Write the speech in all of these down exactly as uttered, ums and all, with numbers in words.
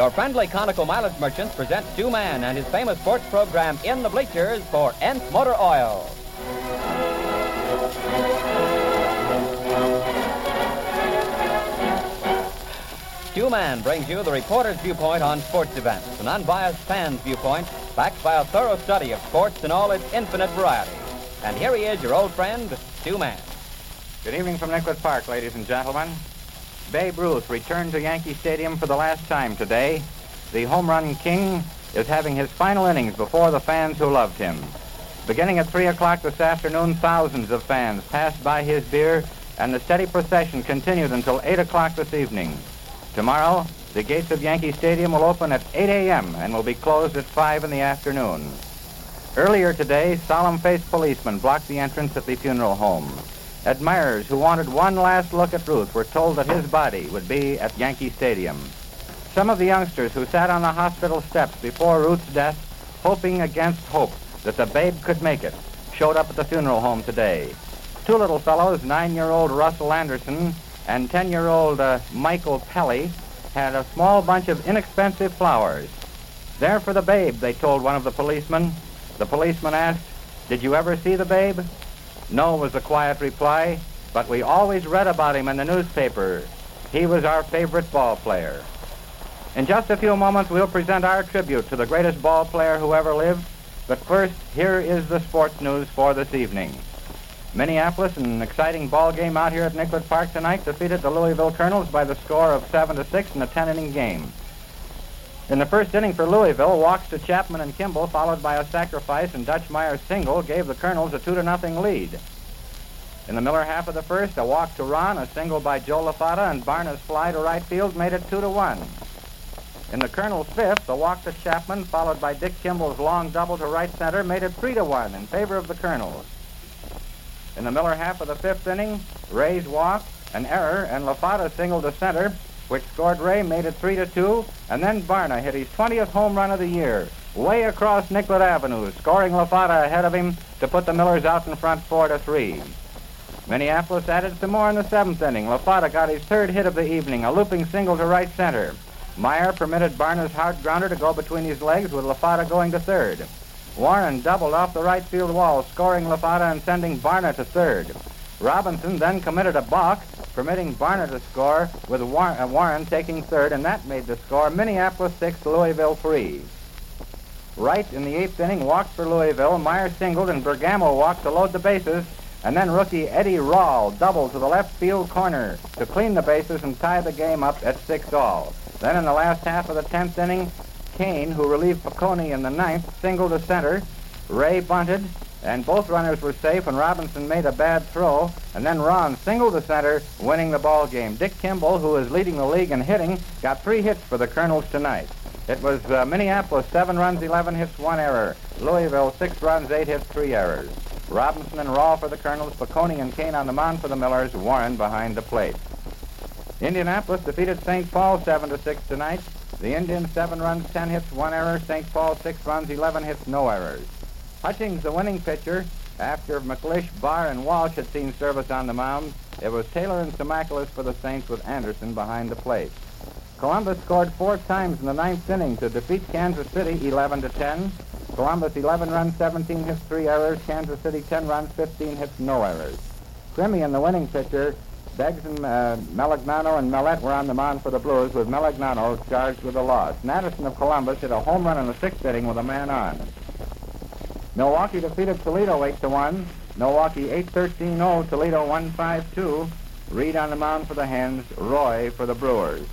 Your friendly Conoco mileage merchants present Stu Mann and his famous sports program In the Bleachers for Ent Motor Oil. Stu Mann brings you the reporter's viewpoint on sports events, an unbiased fan's viewpoint backed by a thorough study of sports in all its infinite variety. And here he is, your old friend, Stu Mann. Good evening from Nicollet Park, ladies and gentlemen. Babe Ruth returned to Yankee Stadium for the last time today. The home run king is having his final innings before the fans who loved him. Beginning at three o'clock this afternoon, thousands of fans passed by his bier, and the steady procession continued until eight o'clock this evening. Tomorrow, the gates of Yankee Stadium will open at eight a.m. and will be closed at five in the afternoon. Earlier today, solemn-faced policemen blocked the entrance at the funeral home. Admirers who wanted one last look at Ruth were told that his body would be at Yankee Stadium. Some of the youngsters who sat on the hospital steps before Ruth's death, hoping against hope that the babe could make it, showed up at the funeral home today. Two little fellows, nine-year-old Russell Anderson and ten-year-old uh, Michael Pelly, had a small bunch of inexpensive flowers. There for the babe, they told one of the policemen. The policeman asked, "Did you ever see the babe?" "No," was the quiet reply, "but we always read about him in the newspaper. He was our favorite ball player." In just a few moments, we'll present our tribute to the greatest ball player who ever lived. But first, here is the sports news for this evening. Minneapolis, in an exciting ball game out here at Nicollet Park tonight, defeated the Louisville Colonels by the score of seven to six in a ten-inning game. In the first inning for Louisville, walks to Chapman and Kimball, followed by a sacrifice and Dutch Meyer's single, gave the Colonels a two to nothing lead. In the Miller half of the first, a walk to Ron, a single by Joe LaFata, and Barna's fly to right field made it two to one. In the Colonels' fifth, a walk to Chapman, followed by Dick Kimball's long double to right center, made it three to one in favor of the Colonels. In the Miller half of the fifth inning, Ray's walk, an error, and LaFata single to center, which scored Ray, made it three to two, and then Barna hit his twentieth home run of the year, way across Nicollet Avenue, scoring LaFata ahead of him to put the Millers out in front four to three. Minneapolis added some more in the seventh inning. LaFata got his third hit of the evening, a looping single to right center. Meyer permitted Barna's hard grounder to go between his legs, with LaFata going to third. Warren doubled off the right field wall, scoring LaFata and sending Barna to third. Robinson then committed a balk, permitting Barna to score, with War- uh, Warren taking third, and that made the score Minneapolis six, Louisville three. Wright in the eighth inning walked for Louisville. Meyer singled and Bergamo walked to load the bases, and then rookie Eddie Rawl doubled to the left field corner to clean the bases and tie the game up at six all. Then in the last half of the tenth inning, Kane, who relieved Piccone in the ninth, singled to center. Ray bunted, and both runners were safe, and Robinson made a bad throw, and then Ron singled to center, winning the ball game. Dick Kimball, who is leading the league in hitting, got three hits for the Colonels tonight. It was uh, Minneapolis, seven runs, eleven hits, one error. Louisville, six runs, eight hits, three errors. Robinson and Rawl for the Colonels, Piccone and Kane on the mound for the Millers, Warren behind the plate. Indianapolis defeated Saint Paul seven to six tonight. The Indians, seven runs, ten hits, one error. Saint Paul, six runs, eleven hits, no errors. Hutchings, the winning pitcher, after McLeish, Barr, and Walsh had seen service on the mound. It was Taylor and Samacoulis for the Saints, with Anderson behind the plate. Columbus scored four times in the ninth inning to defeat Kansas City eleven to ten. Columbus, eleven runs, seventeen hits, three errors. Kansas City, ten runs, fifteen hits, no errors. Crimian, the winning pitcher, Beggs and uh, Melagnano and Mellette were on the mound for the Blues, with Melagnano charged with a loss. Madison of Columbus hit a home run in the sixth inning with a man on. Milwaukee defeated Toledo eight to one. Milwaukee eight thirteen oh, Toledo one five two. Reed on the mound for the Hens, Roy for the Brewers.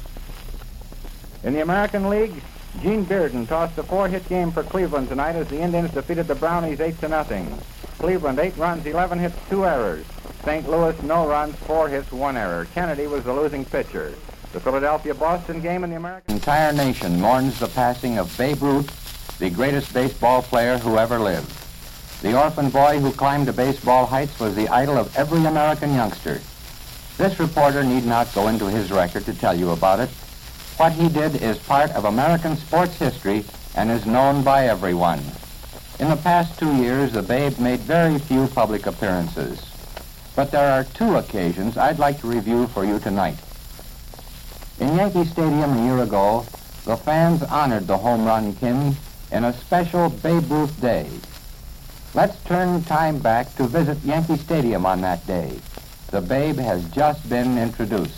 In the American League, Gene Bearden tossed a four-hit game for Cleveland tonight as the Indians defeated the Brownies eight to nothing. Cleveland, eight runs, eleven hits, two errors. Saint Louis, no runs, four hits, one error. Kennedy was the losing pitcher. The Philadelphia-Boston game in the American... The entire nation mourns the passing of Babe Ruth, the greatest baseball player who ever lived. The orphan boy who climbed to baseball heights was the idol of every American youngster. This reporter need not go into his record to tell you about it. What he did is part of American sports history and is known by everyone. In the past two years, the Babe made very few public appearances. But there are two occasions I'd like to review for you tonight. In Yankee Stadium a year ago, the fans honored the home run king in a special Babe Ruth Day. Let's turn time back to visit Yankee Stadium on that day. The Babe has just been introduced.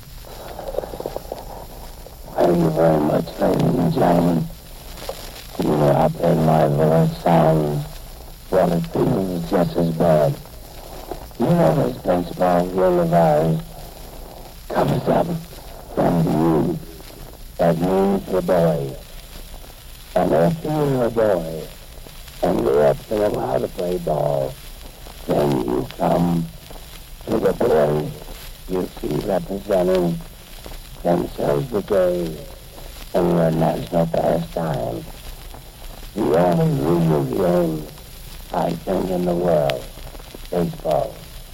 Thank you very much, ladies and gentlemen. You know, out there, my voice sounds, what it feels is just as bad. You know, this baseball game of ours comes up from the youth. That means the boy. And if you're a boy, and you're up to know how to play ball, then you come to the boys you see representing themselves today in your national pastime. The only real game, I think, in the world, baseball.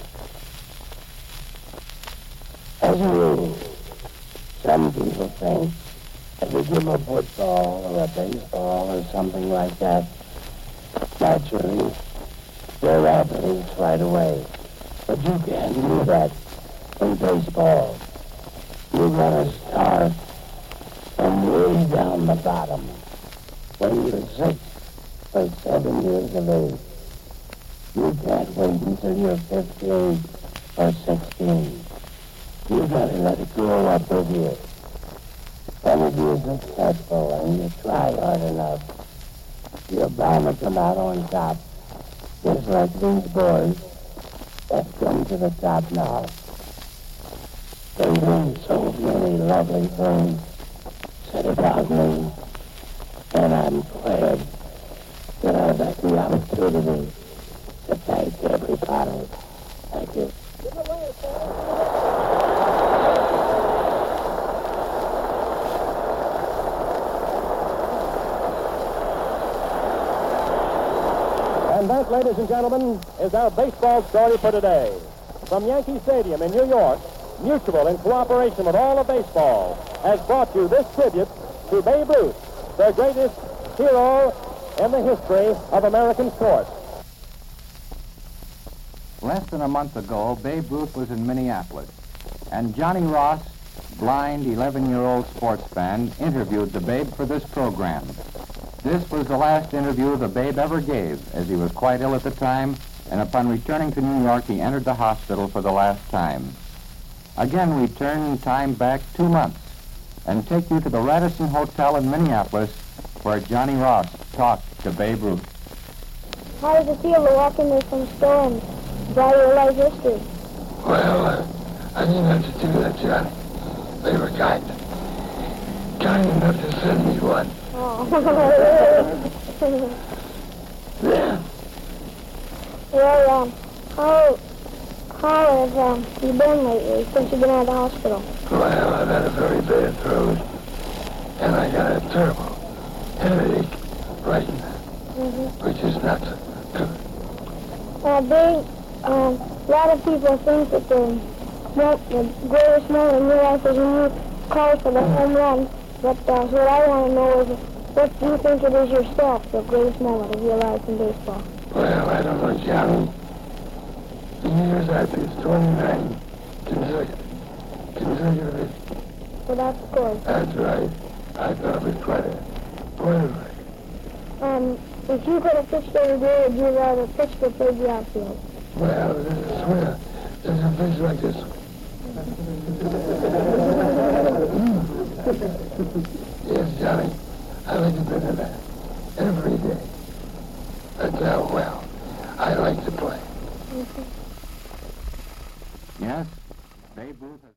As a rule, some people think if you give them a football or a baseball or something like that, naturally, they're athletes right away. But you can't do that in baseball. You gotta start from way down the bottom when you're six or seven years of age. You can't wait until you're fifteen or sixteen. You gotta let it grow up with you. And if you're successful and you try hard enough, you're bound to come out on top, just like these boys that come to the top now. They do so many lovely things said about me, and I'm glad that I've had the opportunity to thank everybody. Thank you. And that, ladies and gentlemen, is our baseball story for today. From Yankee Stadium in New York, Mutual, in cooperation with all of baseball, has brought you this tribute to Babe Ruth, the greatest hero in the history of American sports. Less than a month ago, Babe Ruth was in Minneapolis, and Johnny Ross, blind eleven-year-old sports fan, interviewed the Babe for this program. This was the last interview the Babe ever gave, as he was quite ill at the time, and upon returning to New York, he entered the hospital for the last time. Again, we turn time back two months and take you to the Radisson Hotel in Minneapolis, where Johnny Ross talked to Babe Ruth. How does it feel to walk in there from store and draw your life history? Well, uh, I didn't have to do that, Johnny. They were kind. Kind enough to send me one. Oh. Yeah. Well, um, how, how have um, you been lately since you've been out of the hospital? Well, I've had a very bad throat, and I got a terrible headache right now, Mm-hmm. which is not so good. Uh, they, um, a lot of people think that the, mo- the greatest moment in your life is when you call for the home run. But uh, what I want to know is, what do you think it is yourself, the greatest moment of your life in baseball? Well, I don't know, Johnny. The years I pitched twenty-nine consecutive, consecutively. So that's good. That's right. I thought it was quite a point of record. Um, if you could have pitched every day, would you rather pitch or play the outfield? Well, this is where there's a fish like this one. Yes, Johnny, I like to play that every day. That's how well I like to play. Yes, Babe Ruth has...